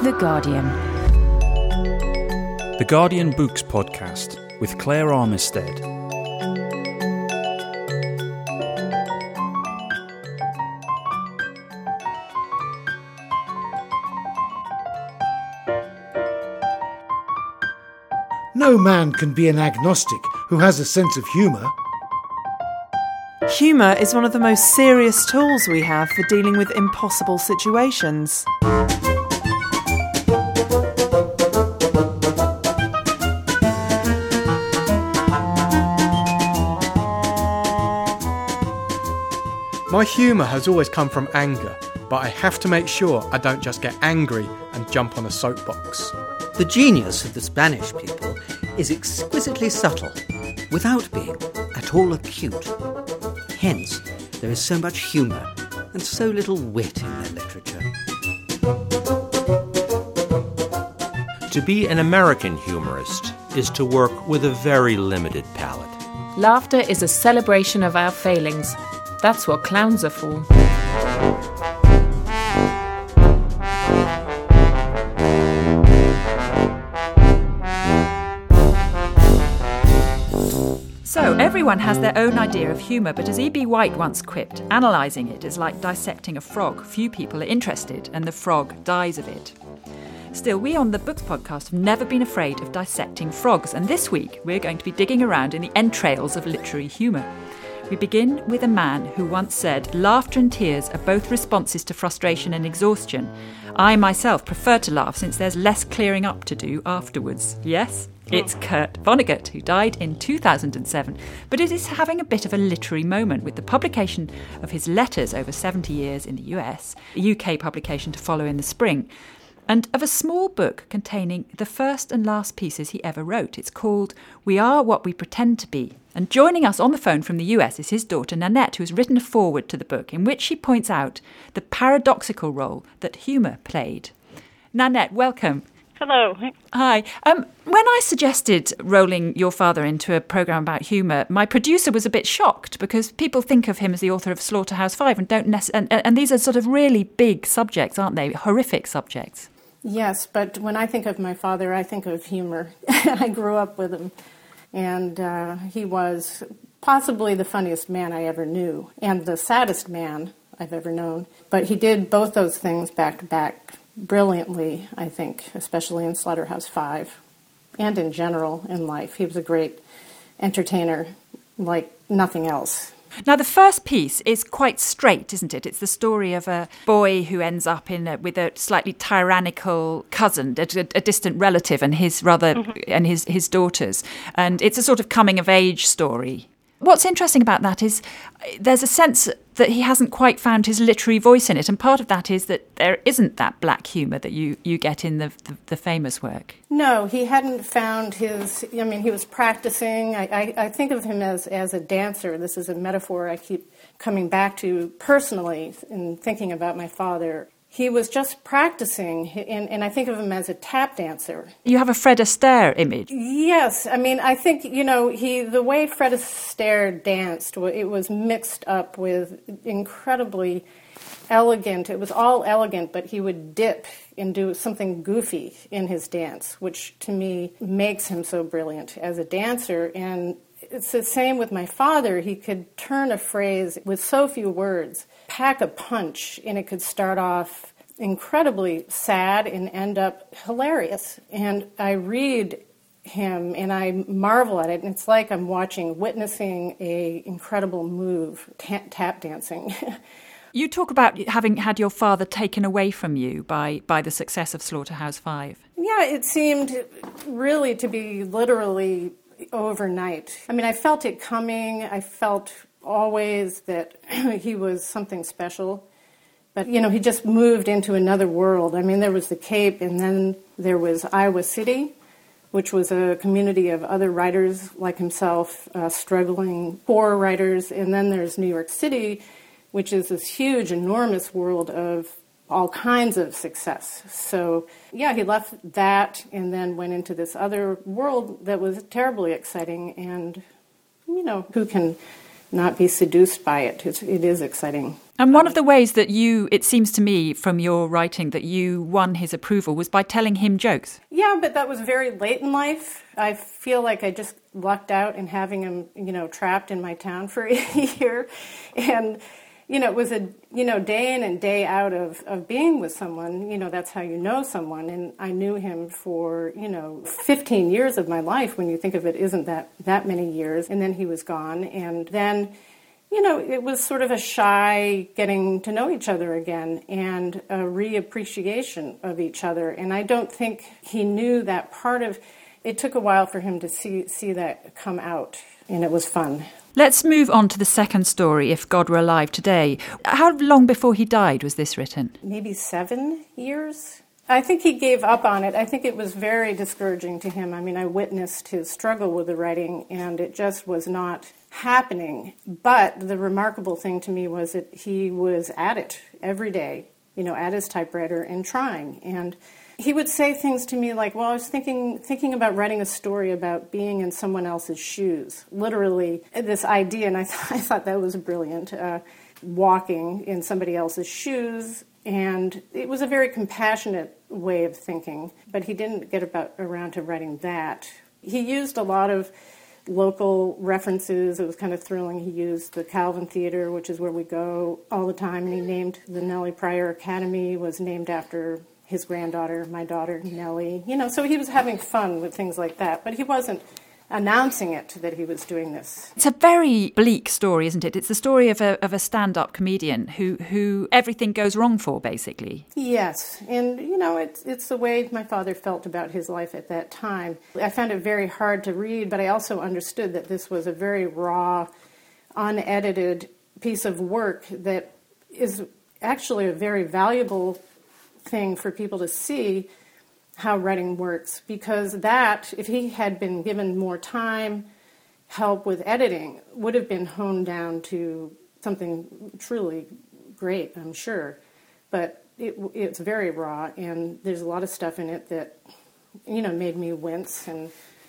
The Guardian. The Guardian Books Podcast with Claire Armistead. No man can be an agnostic who has a sense of humour. Humour is one of the most serious tools we have for dealing with impossible situations. My humour has always come from anger, but I have to make sure I don't just get angry and jump on a soapbox. The genius of the Spanish people is exquisitely subtle, without being at all acute. Hence, there is so much humour and so little wit in their literature. To be an American humorist is to work with a very limited palette. Laughter is a celebration of our failings. That's what clowns are for. So, everyone has their own idea of humour, but as E.B. White once quipped, analysing it is like dissecting a frog. Few people are interested, and the frog dies of it. Still, we on the Books Podcast have never been afraid of dissecting frogs, and this week we're going to be digging around in the entrails of literary humour. We begin with a man who once said, "Laughter and tears are both responses to frustration and exhaustion. I myself prefer to laugh since there's less clearing up to do afterwards." Yes, it's Kurt Vonnegut, who died in 2007, but it is having a bit of a literary moment with the publication of his letters over 70 years in the US, a UK publication to follow in the spring, and of a small book containing the first and last pieces he ever wrote. It's called We Are What We Pretend to Be. And joining us on the phone from the US is his daughter Nanette, who has written a foreword to the book in which she points out the paradoxical role that humour played. Nanette, welcome. Hello. Hi. When I suggested rolling your father into a programme about humour, my producer was a bit shocked because people think of him as the author of Slaughterhouse-Five and don't and these are sort of really big subjects, aren't they? Horrific subjects. Yes, but when I think of my father, I think of humor. I grew up with him, and he was possibly the funniest man I ever knew and the saddest man I've ever known. But he did both those things back to back brilliantly, I think, especially in Slaughterhouse-Five and in general in life. He was a great entertainer like nothing else. Now, the first piece is quite straight, isn't it? It's the story of a boy who ends up with a slightly tyrannical cousin, a distant relative, and his his daughters. And it's a sort of coming-of-age story. What's interesting about that is there's a sense that he hasn't quite found his literary voice in it, and part of that is that there isn't that black humour that you get in the famous work. No, he hadn't found his... I mean, he was practicing. I think of him as a dancer. This is a metaphor I keep coming back to personally in thinking about my father. He was just practicing, and I think of him as a tap dancer. You have a Fred Astaire image. Yes. I mean, I think, the way Fred Astaire danced, it was mixed up with incredibly elegant. It was all elegant, but he would dip and do something goofy in his dance, which to me makes him so brilliant as a dancer. And it's the same with my father. He could turn a phrase with so few words, pack a punch, and it could start off incredibly sad and end up hilarious. And I read him and I marvel at it, and it's like I'm witnessing a incredible move, tap dancing. You talk about having had your father taken away from you by the success of Slaughterhouse-Five. Yeah, it seemed really to be literally overnight. I mean, I felt it coming. I felt always that he was something special. But, he just moved into another world. I mean, there was the Cape, and then there was Iowa City, which was a community of other writers like himself, struggling poor writers. And then there's New York City, which is this huge, enormous world of all kinds of success. So, yeah, he left that and then went into this other world that was terribly exciting. And, who can not be seduced by it? It is exciting. And one of the ways that it seems to me from your writing that you won his approval was by telling him jokes. Yeah, but that was very late in life. I feel like I just lucked out in having him, trapped in my town for a year. And, it was a, day in and day out of being with someone. That's how you know someone. And I knew him for, 15 years of my life. When you think of it, isn't that many years. And then he was gone. And then, it was sort of a shy getting to know each other again and a reappreciation of each other. And I don't think he knew that part of it. Took a while for him to see that come out, and it was fun. Let's move on to the second story, If God Were Alive Today. How long before he died was this written? Maybe 7 years. I think he gave up on it. I think it was very discouraging to him. I mean, I witnessed his struggle with the writing, and it just was not happening. But the remarkable thing to me was that he was at it every day, at his typewriter and trying. And he would say things to me like, well, I was thinking about writing a story about being in someone else's shoes. Literally, this idea, and I thought that was brilliant, walking in somebody else's shoes. And it was a very compassionate way of thinking, but he didn't get around to writing that. He used a lot of local references. It was kind of thrilling. He used the Calvin Theater, which is where we go all the time, and he named the Nellie Pryor Academy, was named after his granddaughter, my daughter, Nellie. So he was having fun with things like that, but he wasn't announcing it that he was doing this. It's a very bleak story, isn't it? It's the story of a stand-up comedian who everything goes wrong for, basically. Yes, and it's the way my father felt about his life at that time. I found it very hard to read, but I also understood that this was a very raw, unedited piece of work that is actually a very valuable thing for people to see how writing works, because that, if he had been given more time, help with editing, would have been honed down to something truly great, I'm sure. But it's very raw, and there's a lot of stuff in it that, made me wince, and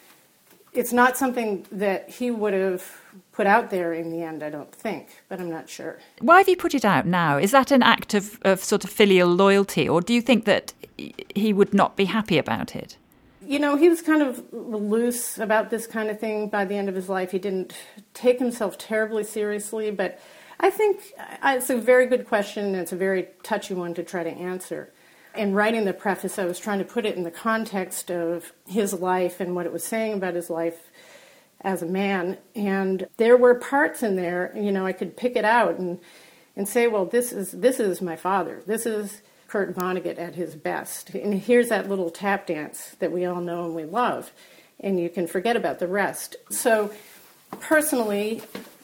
it's not something that he would have put out there in the end, I don't think, but I'm not sure. Why have you put it out now? Is that an act of sort of filial loyalty, or do you think that he would not be happy about it? He was kind of loose about this kind of thing by the end of his life. He didn't take himself terribly seriously, but I think it's a very good question, and it's a very touchy one to try to answer. In writing the preface, I was trying to put it in the context of his life and what it was saying about his life as a man. And there were parts in there, I could pick it out and say, well, this is my father. This is Kurt Vonnegut at his best. And here's that little tap dance that we all know and we love. And you can forget about the rest. So personally,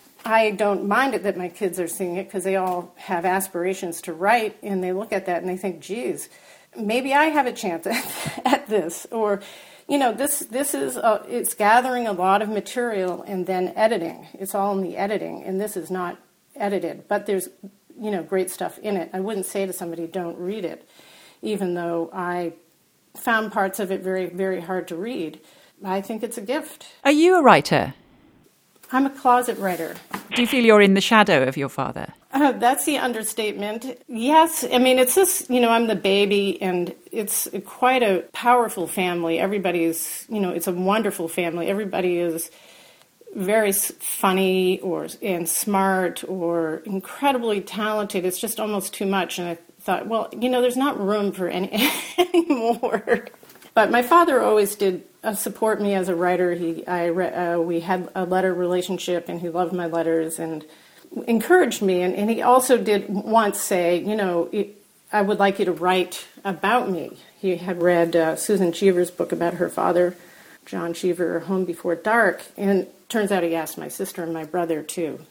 I don't mind it that my kids are seeing it, because they all have aspirations to write, and they look at that and they think, geez, maybe I have a chance at this. Or, this is, it's gathering a lot of material and then editing. It's all in the editing, and this is not edited. But there's, great stuff in it. I wouldn't say to somebody, don't read it, even though I found parts of it very, very hard to read. I think it's a gift. Are you a writer? I'm a closet writer. Do you feel you're in the shadow of your father? That's the understatement. Yes. I mean, it's just, I'm the baby, and it's quite a powerful family. Everybody's, it's a wonderful family. Everybody is very funny and smart or incredibly talented. It's just almost too much. And I thought, well, there's not room for any more. But my father always did support me as a writer. We had a letter relationship, and he loved my letters and encouraged me. And he also did once say, I would like you to write about me. He had read Susan Cheever's book about her father, John Cheever, Home Before Dark, and turns out he asked my sister and my brother too.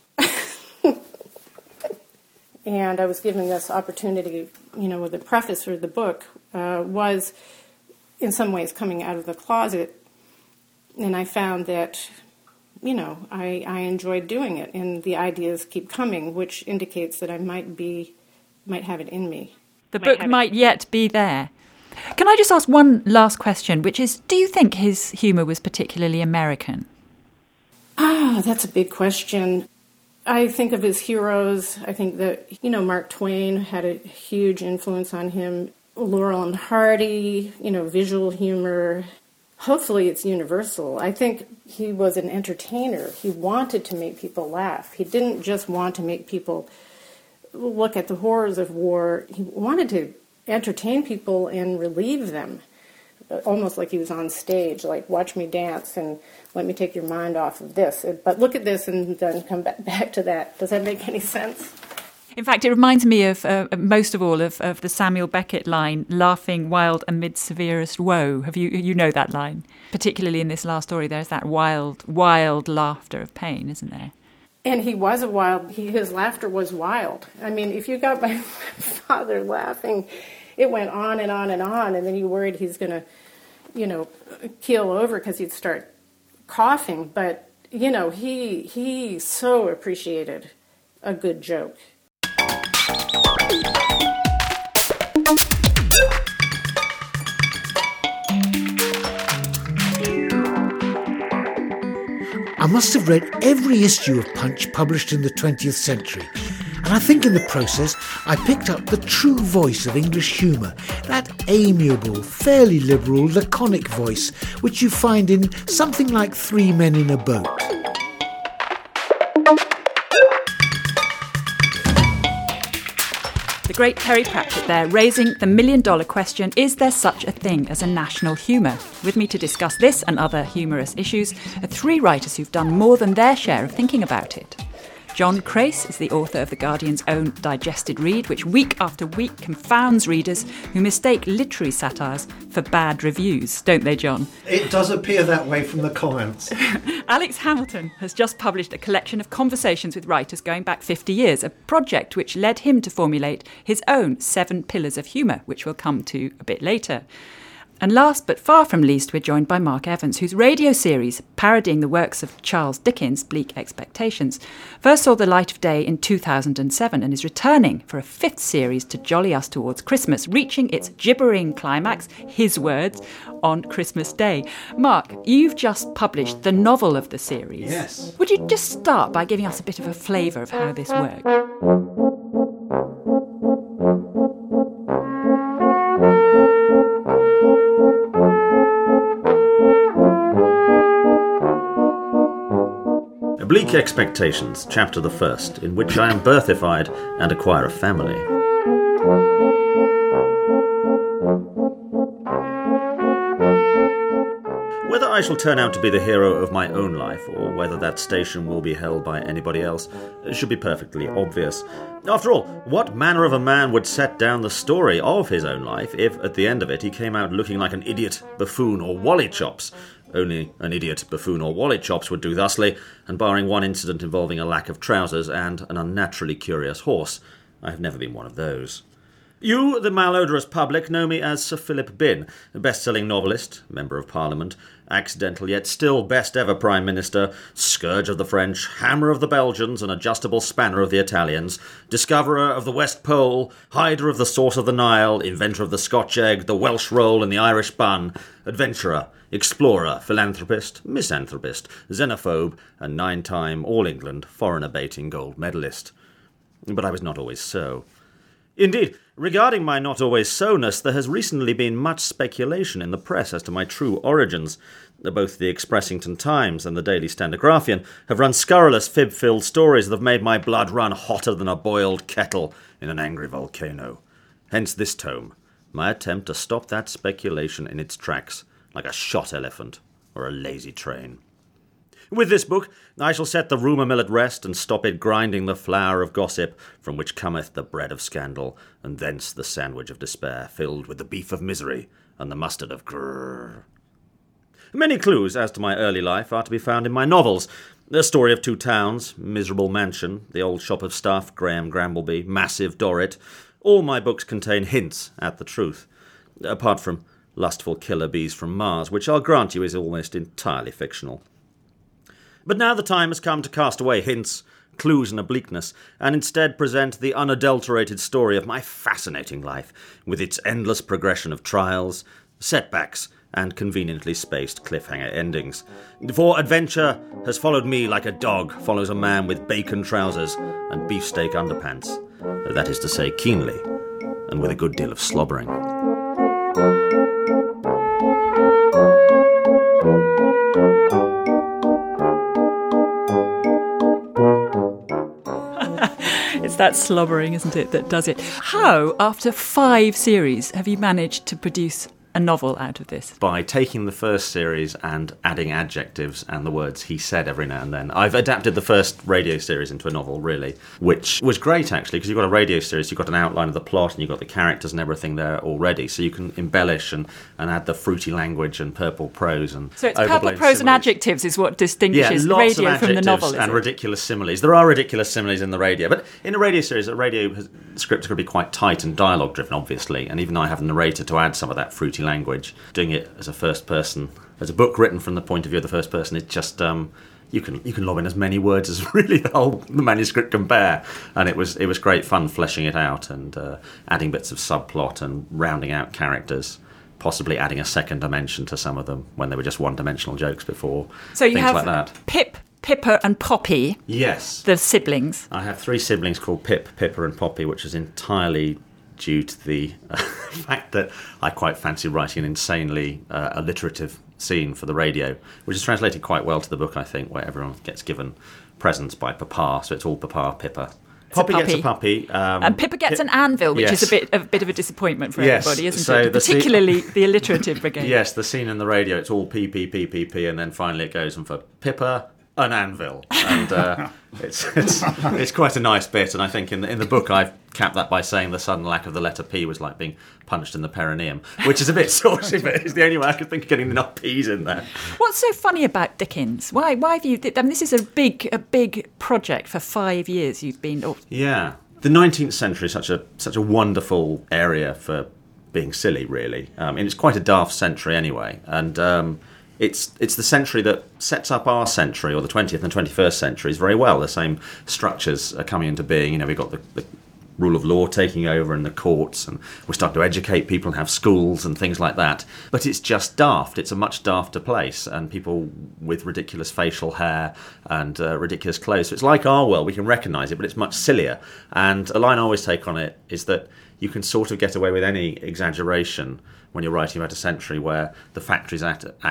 And I was given this opportunity, with the preface or the book was in some ways coming out of the closet, and I found that, I enjoyed doing it, and the ideas keep coming, which indicates that I might have it in me. The book might yet be there. Can I just ask one last question, which is, do you think his humour was particularly American? That's a big question. I think of his heroes. I think that, Mark Twain had a huge influence on him. Laurel and Hardy, visual humor. Hopefully it's universal. I think he was an entertainer. He wanted to make people laugh. He didn't just want to make people look at the horrors of war. He wanted to entertain people and relieve them, almost like he was on stage, like, watch me dance and let me take your mind off of this. But look at this and then come back to that. Does that make any sense? In fact, it reminds me of, most of all, of the Samuel Beckett line, laughing wild amid severest woe. You know that line? Particularly in this last story, there's that wild, wild laughter of pain, isn't there? And he was his laughter was wild. I mean, if you got my father laughing, it went on and on and on, and then you worried he's going to, keel over because he'd start coughing. But, he so appreciated a good joke. I must have read every issue of Punch published in the 20th century, and I think in the process I picked up the true voice of English humour, that amiable, fairly liberal, laconic voice which you find in something like Three Men in a Boat. The great Terry Pratchett there, raising the million-dollar question, is there such a thing as a national humour? With me to discuss this and other humorous issues are three writers who've done more than their share of thinking about it. John Crace is the author of The Guardian's own Digested Read, which week after week confounds readers who mistake literary satires for bad reviews, don't they, John? It does appear that way from the comments. Alex Hamilton has just published a collection of conversations with writers going back 50 years, a project which led him to formulate his own 7 pillars of humour, which we'll come to a bit later. And last but far from least, we're joined by Mark Evans, whose radio series, parodying the works of Charles Dickens' Bleak Expectations, first saw the light of day in 2007 and is returning for a 5th series to jolly us towards Christmas, reaching its gibbering climax, his words, on Christmas Day. Mark, you've just published the novel of the series. Yes. Would you just start by giving us a bit of a flavour of how this works? Bleak Expectations, Chapter the First, in which I am birthified and acquire a family. Whether I shall turn out to be the hero of my own life, or whether that station will be held by anybody else, should be perfectly obvious. After all, what manner of a man would set down the story of his own life if, at the end of it, he came out looking like an idiot, buffoon, or Wally-chops? Only an idiot, buffoon, or Wally-chops would do thusly, and barring one incident involving a lack of trousers and an unnaturally curious horse, I have never been one of those. You, the malodorous public, know me as Sir Philip Binn, a best-selling novelist, Member of Parliament, accidental yet still best-ever Prime Minister, scourge of the French, hammer of the Belgians, and adjustable spanner of the Italians, discoverer of the West Pole, hider of the source of the Nile, inventor of the Scotch egg, the Welsh roll, and the Irish bun, adventurer, explorer, philanthropist, misanthropist, xenophobe, and 9-time All-England foreigner-baiting gold medalist. But I was not always so. Indeed, regarding my not always so-ness, there has recently been much speculation in the press as to my true origins. Both the Expressington Times and the Daily Stenographian have run scurrilous fib-filled stories that have made my blood run hotter than a boiled kettle in an angry volcano. Hence this tome, my attempt to stop that speculation in its tracks, like a shot elephant or a lazy train. With this book, I shall set the rumour mill at rest and stop it grinding the flour of gossip, from which cometh the bread of scandal, and thence the sandwich of despair, filled with the beef of misery and the mustard of grrr. Many clues as to my early life are to be found in my novels. The Story of Two Towns, Miserable Mansion, The Old Shop of Stuff, Graham Grambleby, Massive Dorrit. All my books contain hints at the truth, apart from Lustful Killer Bees from Mars, which I'll grant you is almost entirely fictional. But now the time has come to cast away hints, clues and obliqueness, and instead present the unadulterated story of my fascinating life, with its endless progression of trials, setbacks, and conveniently spaced cliffhanger endings. For adventure has followed me like a dog follows a man with bacon trousers and beefsteak underpants. That is to say, keenly, and with a good deal of slobbering. It's that slobbering, isn't it, that does it. How, after 5 series, have you managed to produce a novel out of this? By taking the first series and adding adjectives and the words he said every now and then. I've adapted the first radio series into a novel, really, which was great, actually, because you've got a radio series, you've got an outline of the plot, and you've got the characters and everything there already, so you can embellish and add the fruity language and purple prose. And so it's purple prose and adjectives is what distinguishes radio from the novel, and ridiculous similes. There are ridiculous similes in the radio, but in a radio series, scripts are going to be quite tight and dialogue-driven, obviously, and even though I have a narrator to add some of that fruity language, doing it as a first person, as a book written from the point of view of the first person, it just you can lob in as many words as really the manuscript can bear, and it was great fun fleshing it out and adding bits of subplot and rounding out characters, possibly adding a second dimension to some of them when they were just one-dimensional jokes before. So you things have like that. Pip, Pippa and Poppy. Yes, the siblings. I have 3 siblings called Pip, Pippa and Poppy, which is entirely due to the fact that I quite fancy writing an insanely alliterative scene for the radio, which is translated quite well to the book, I think, where everyone gets given presents by Papa, so it's all Papa, Pippa. Poppy gets a puppy. And Pippa gets an anvil, which is a bit of a disappointment for everybody, isn't it? Particularly the alliterative brigade. Yes, the scene in the radio, it's all P, P, P, P, P, and then finally it goes on for Pippa, an anvil. And it's quite a nice bit, and I think in the book I've capped that by saying the sudden lack of the letter P was like being punched in the perineum, which is a bit saucy, but it's the only way I could think of getting enough P's in there. What's so funny about Dickens? Why have you... I mean, this is a big project for 5 years you've been... Yeah. The 19th century is such a wonderful area for being silly, really. And it's quite a daft century anyway, and... It's the century that sets up our century, or the 20th and 21st centuries, very well. The same structures are coming into being. You know, we've got the rule of law taking over in the courts, and we're starting to educate people and have schools and things like that. But it's just daft. It's a much dafter place, and people with ridiculous facial hair and ridiculous clothes. So it's like our world. We can recognise it, but it's much sillier. And a line I always take on it is that you can sort of get away with any exaggeration when you're writing about a century where the Factories Act of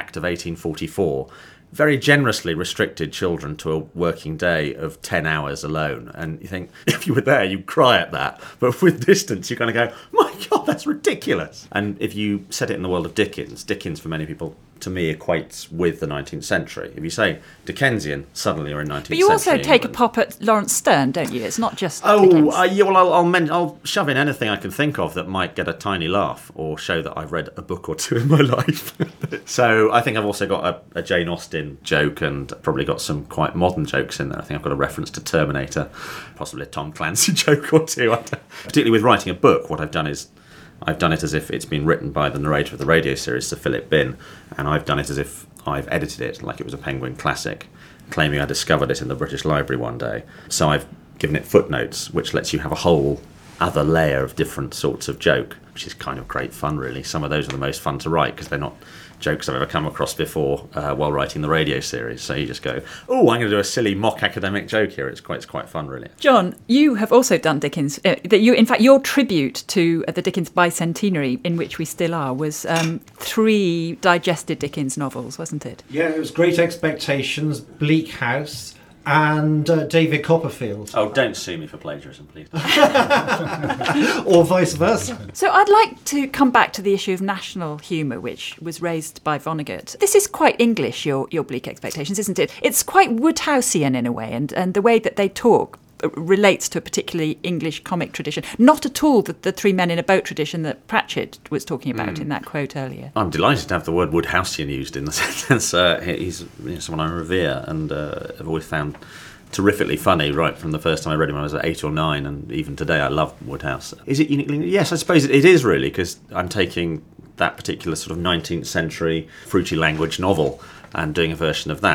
1844 very generously restricted children to a working day of 10 hours alone. And you think, if you were there, you'd cry at that. But with distance, you kind of go, my God, that's ridiculous. And if you set it in the world of Dickens for many people, to me, equates with the 19th century. If you say Dickensian, suddenly you're in 19th century. But you also take a pop at Lawrence Stern, don't you? It's not just Dickens. Yeah, well, I'll shove in anything I can think of that might get a tiny laugh or show that I've read a book or two in my life. So I think I've also got a Jane Austen joke and probably got some quite modern jokes in there. I think I've got a reference to Terminator, possibly a Tom Clancy joke or two. Particularly with writing a book, what I've done is I've done it as if it's been written by the narrator of the radio series, Sir Philip Bin, and I've done it as if I've edited it like it was a Penguin classic, claiming I discovered it in the British Library one day. So I've given it footnotes, which lets you have a whole other layer of different sorts of joke, which is kind of great fun, really. Some of those are the most fun to write because they're not jokes I've ever come across before while writing the radio series. So you just go, oh, I'm going to do a silly mock academic joke here. It's quite fun, really. John, you have also done Dickens. In fact, your tribute to the Dickens bicentenary, in which we still are, was 3 digested Dickens novels, wasn't it? Yeah, it was Great Expectations, Bleak House, and David Copperfield. Oh, don't sue me for plagiarism, please. Or vice versa. So I'd like to come back to the issue of national humour, which was raised by Vonnegut. This is quite English, your Bleak Expectations, isn't it? It's quite Woodhouseian in a way, and the way that they talk relates to a particularly English comic tradition. Not at all the 3 men in a boat tradition that Pratchett was talking about in that quote earlier. I'm delighted to have the word Woodhouseian used in the sentence. He's someone I revere and have always found terrifically funny right from the first time I read him when I was 8 or 9, and even today I love Woodhouse. Is it uniquely? Yes, I suppose it is really, because I'm taking that particular sort of 19th century fruity language novel and doing a version of that.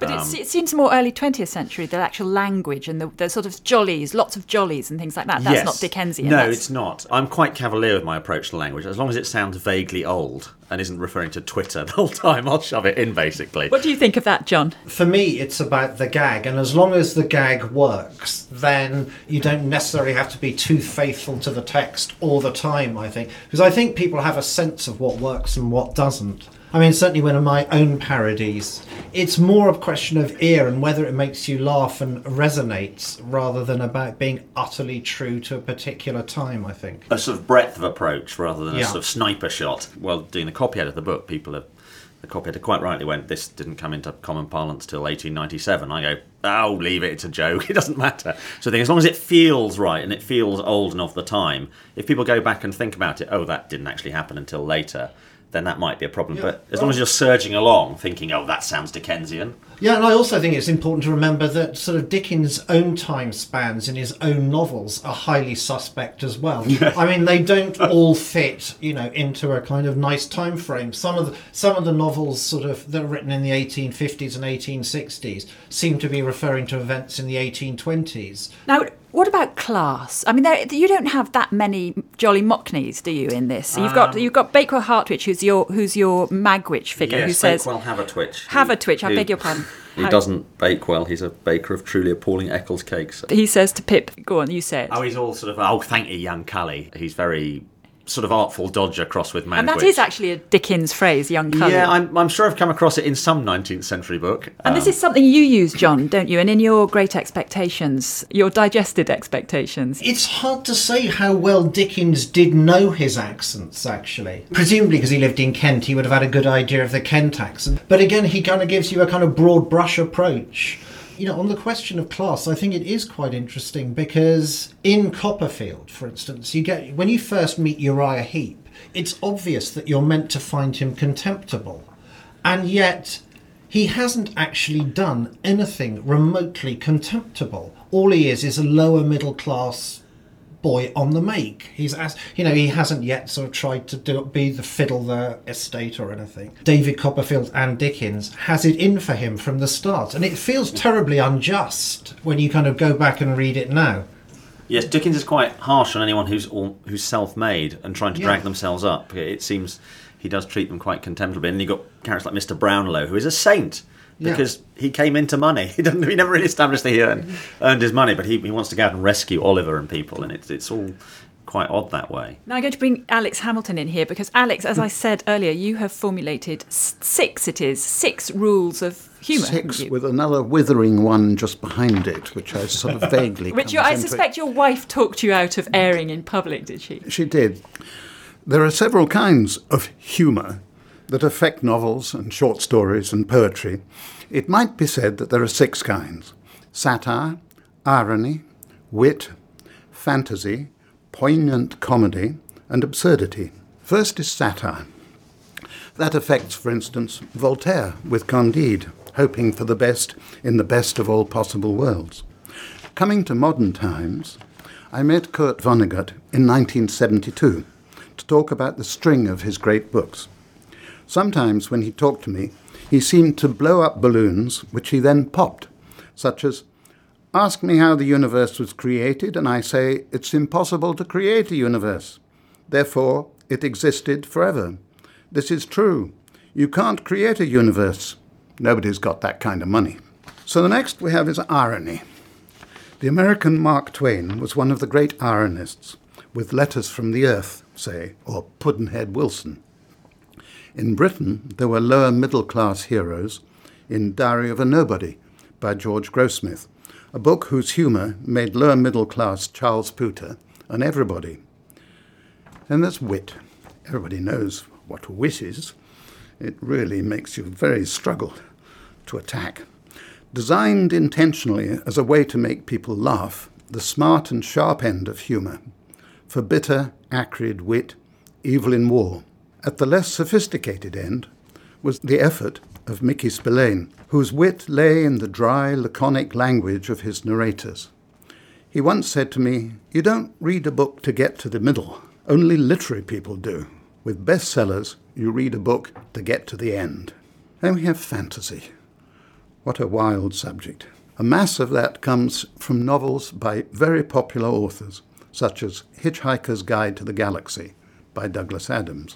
But it seems more early 20th century, the actual language and the sort of jollies, lots of jollies and things like that. That's not Dickensian. No, it's not. I'm quite cavalier with my approach to language. As long as it sounds vaguely old and isn't referring to Twitter the whole time, I'll shove it in, basically. What do you think of that, John? For me, it's about the gag, and as long as the gag works, then you don't necessarily have to be too faithful to the text all the time, I think. Because I think people have a sense of what works and what doesn't. I mean, certainly one of my own parodies, it's more a question of ear and whether it makes you laugh and resonates rather than about being utterly true to a particular time, I think. A sort of breadth of approach rather than a sort of sniper shot. Well, doing the copy edit of the book, the copy editor quite rightly went, this didn't come into common parlance till 1897. I go, leave it, it's a joke, it doesn't matter. So I think as long as it feels right and it feels old and of the time, if people go back and think about it, that didn't actually happen until later, then that might be a problem. Yeah. But as long as you're surging along thinking, that sounds Dickensian. Yeah, and I also think it's important to remember that sort of Dickens' own time spans in his own novels are highly suspect as well. Yeah. I mean, they don't all fit, into a kind of nice time frame. Some of the novels sort of that are written in the 1850s and 1860s seem to be referring to events in the 1820s. Now, what about class? I mean, you don't have that many Jolly Mockneys, do you, in this? You've got Bakewell Hartwich, who's your Magwitch figure, yes, who says Bakewell Havertwitch. Havertwitch, I beg your pardon. He doesn't bake well. He's a baker of truly appalling Eccles cakes. He says to Pip, go on, you say it. He's all sort of, thank you, young Cully. He's very sort of artful dodger cross with Magwitch. And that is actually a Dickens phrase, young Cully. Yeah, I'm sure I've come across it in some 19th century book. And this is something you use, John, don't you? And in your Great Expectations, your digested expectations. It's hard to say how well Dickens did know his accents, actually. Presumably because he lived in Kent, he would have had a good idea of the Kent accent. But again, he kind of gives you a kind of broad brush approach. On the question of class, I think it is quite interesting because in Copperfield, for instance, when you first meet Uriah Heep, it's obvious that you're meant to find him contemptible. And yet, he hasn't actually done anything remotely contemptible. All he is a lower middle class boy on the make. He hasn't yet sort of tried to be the Fiddler estate or anything. David Copperfield and Dickens has it in for him from the start, and it feels terribly unjust when you kind of go back and read it now. Yes, Dickens is quite harsh on anyone who's self-made and trying to drag themselves up. It seems he does treat them quite contemptibly, and you've got characters like Mr. Brownlow, who is a saint. Because he came into money. He never really established that he earned his money, but he wants to go out and rescue Oliver and people, and it's all quite odd that way. Now I'm going to bring Alex Hamilton in here, because Alex, as I said earlier, you have formulated six rules of humour. 6 with another withering one just behind it, which I sort of vaguely... Which I suspect your wife talked you out of airing in public, did she? She did. There are several kinds of humour that affect novels and short stories and poetry. It might be said that there are 6 kinds: satire, irony, wit, fantasy, poignant comedy, and absurdity. First is satire. That affects, for instance, Voltaire with Candide, hoping for the best in the best of all possible worlds. Coming to modern times, I met Kurt Vonnegut in 1972 to talk about the string of his great books. Sometimes when he talked to me, he seemed to blow up balloons, which he then popped, such as, ask me how the universe was created, and I say, it's impossible to create a universe. Therefore, it existed forever. This is true. You can't create a universe. Nobody's got that kind of money. So the next we have is irony. The American Mark Twain was one of the great ironists, with Letters from the Earth, say, or Pudd'nhead Wilson. In Britain, there were lower middle-class heroes in Diary of a Nobody by George Grossmith, a book whose humour made lower middle-class Charles Pooter an everybody. Then there's wit. Everybody knows what wit is. It really makes you very struggle to attack. Designed intentionally as a way to make people laugh, the smart and sharp end of humour, for bitter, acrid wit, evil in war. At the less sophisticated end was the effort of Mickey Spillane, whose wit lay in the dry, laconic language of his narrators. He once said to me, "You don't read a book to get to the middle. Only literary people do. With bestsellers, you read a book to get to the end." Then we have fantasy. What a wild subject. A mass of that comes from novels by very popular authors, such as Hitchhiker's Guide to the Galaxy by Douglas Adams.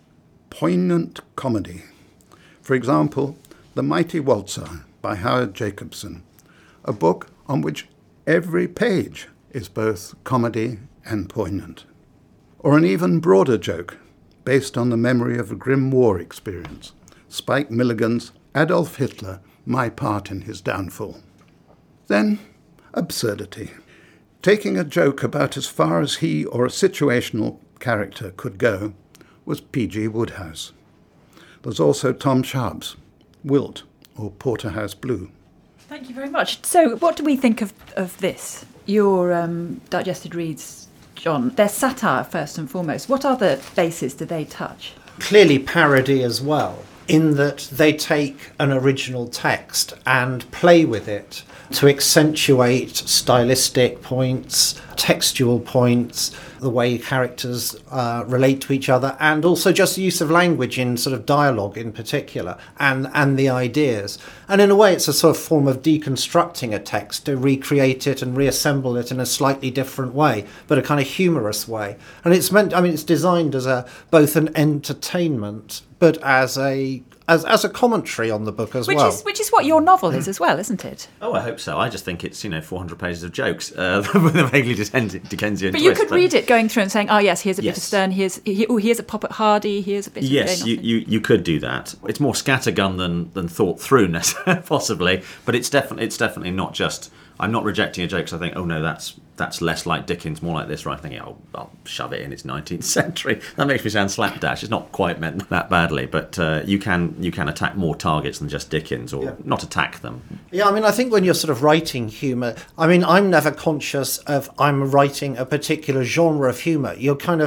Poignant comedy. For example, The Mighty Waltzer by Howard Jacobson, a book on which every page is both comedy and poignant. Or an even broader joke, based on the memory of a grim war experience, Spike Milligan's Adolf Hitler, My Part in His Downfall. Then, absurdity. Taking a joke about as far as he or a situational character could go was P.G. Wodehouse. There's also Tom Sharp's Wilt or Porterhouse Blue. Thank you very much. So what do we think of this? Your Digested Reads, John. They're satire, first and foremost. What other bases do they touch? Clearly parody as well, in that they take an original text and play with it to accentuate stylistic points, textual points, the way characters relate to each other, and also just the use of language in sort of dialogue in particular, and the ideas. And in a way, it's a sort of form of deconstructing a text to recreate it and reassemble it in a slightly different way, but a kind of humorous way. And it's it's designed as both an entertainment, but as a commentary on the book as well. Which is what your novel is as well, isn't it? Oh, I hope so. I just think it's 400 pages of jokes with a vaguely Dickensian but twist. You could read it going through and saying, oh yes, here's a bit of Sterne, here's a pop at Hardy, here's a bit of Jane Austen. You could do that. It's more scattergun than thought through, possibly, but it's definitely not just. I'm not rejecting a joke because I think, oh no, that's less like Dickens, more like this, right? I think I'll shove it in. It's 19th century. That makes me sound slapdash. It's not quite meant that badly, but you can attack more targets than just Dickens, or not attack them. Yeah, I think when you're sort of writing humour, I'm never conscious of I'm writing a particular genre of humour.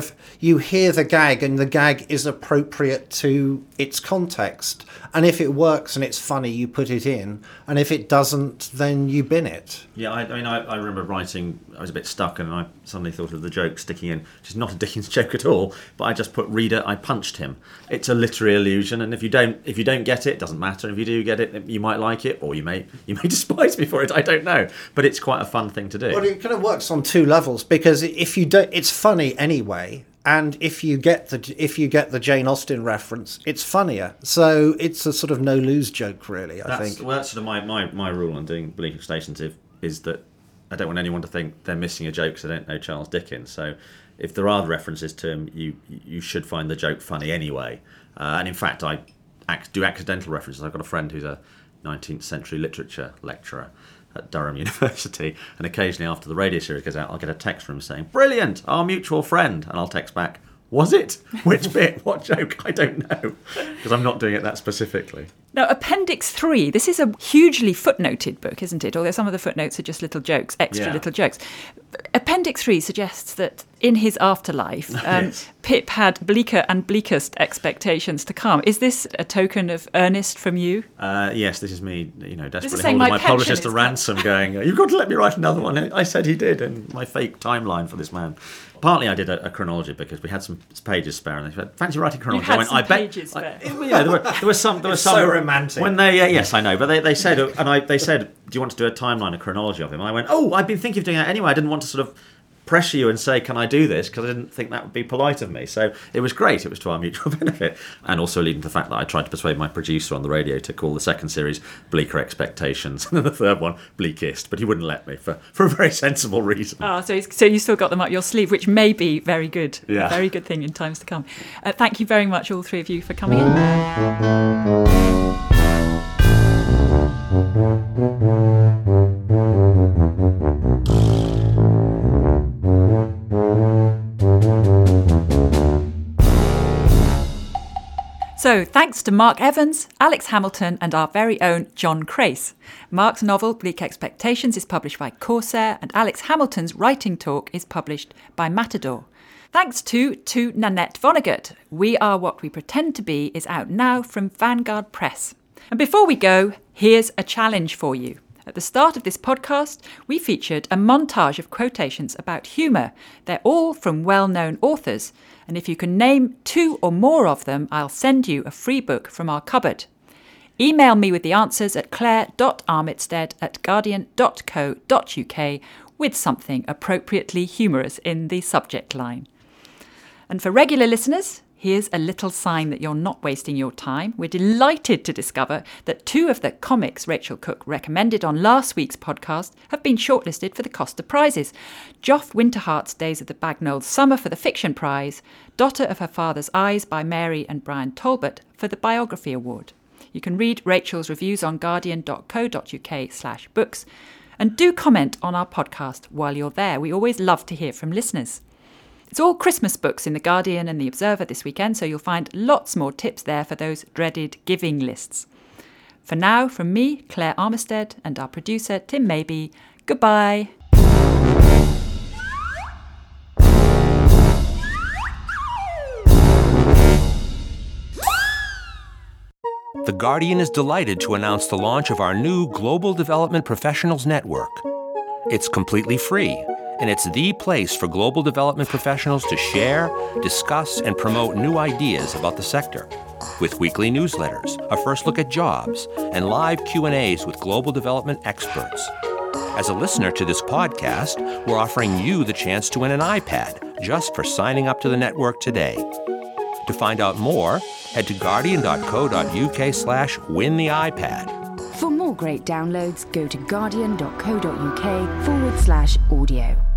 You hear the gag, and the gag is appropriate to its context. And if it works and it's funny, you put it in. And if it doesn't, then you bin it. Yeah, I remember writing, I was a bit stuck, and I suddenly thought of the joke sticking in, which is not a Dickens joke at all, but I just put reader, I punched him. It's a literary allusion, and if you don't get it, it doesn't matter. If you do get it, you might like it, or you may despise me for it, I don't know. But it's quite a fun thing to do. Well, it kind of works on two levels, because if you don't, it's funny anyway. And if you get the Jane Austen reference, it's funnier. So it's a sort of no-lose joke, really, I think. Well, that's sort of my rule on doing Bleak Expectations is that I don't want anyone to think they're missing a joke because they don't know Charles Dickens. So if there are references to him, you should find the joke funny anyway. And in fact, I do accidental references. I've got a friend who's a 19th century literature lecturer at Durham University, and occasionally after the radio series goes out, I'll get a text from him saying, "Brilliant, our mutual friend," and I'll text back, "Was it? Which bit? What joke? I don't know," because I'm not doing it that specifically. Now, Appendix 3, this is a hugely footnoted book, isn't it? Although some of the footnotes are just little jokes, extra little jokes. Appendix 3 suggests that in his afterlife, Pip had bleaker and bleakest expectations to come. Is this a token of earnest from you? Yes, this is me, desperately holding my publishers to ransom, going, "You've got to let me write another one." I said he did, and my fake timeline for this man. Partly I did a chronology because we had some pages spare, and they said, "Fancy writing chronology?" You had some pages spare. There was some. So romantic. When they, yes, I know, but they said, they said, "Do you want to do a timeline, a chronology of him?" And I went, "Oh, I've been thinking of doing that anyway. I didn't want to sort of pressure you and say, can I do this? Because I didn't think that would be polite of me." So it was great. It was to our mutual benefit. And also leading to the fact that I tried to persuade my producer on the radio to call the second series Bleaker Expectations and the third one Bleakest, but he wouldn't let me for a very sensible reason. Oh, so you still got them up your sleeve, which may be very good. Yeah. A very good thing in times to come. Thank you very much, all three of you, for coming in. So, thanks to Mark Evans, Alex Hamilton and our very own John Crace. Mark's novel, Bleak Expectations, is published by Corsair, and Alex Hamilton's Writing Talk is published by Matador. Thanks to Nanette Vonnegut. We Are What We Pretend to Be is out now from Vanguard Press. And before we go, here's a challenge for you. At the start of this podcast, we featured a montage of quotations about humour. They're all from well-known authors, and if you can name 2 or more of them, I'll send you a free book from our cupboard. Email me with the answers at claire.armitstead@guardian.co.uk with something appropriately humorous in the subject line. And for regular listeners, here's a little sign that you're not wasting your time. We're delighted to discover that 2 of the comics Rachel Cook recommended on last week's podcast have been shortlisted for the Costa Prizes. Joff Winterhart's Days of the Bagnolds Summer for the Fiction Prize, Daughter of Her Father's Eyes by Mary and Brian Talbot for the Biography Award. You can read Rachel's reviews on guardian.co.uk/books, and do comment on our podcast while you're there. We always love to hear from listeners. It's all Christmas books in The Guardian and The Observer this weekend, so you'll find lots more tips there for those dreaded giving lists. For now, from me, Claire Armitstead, and our producer, Tim Maybe, goodbye. The Guardian is delighted to announce the launch of our new Global Development Professionals Network. It's completely free, and it's the place for global development professionals to share, discuss, and promote new ideas about the sector. With weekly newsletters, a first look at jobs, and live Q&As with global development experts. As a listener to this podcast, we're offering you the chance to win an iPad just for signing up to the network today. To find out more, head to guardian.co.uk/win the iPad. For more great downloads, go to guardian.co.uk/audio.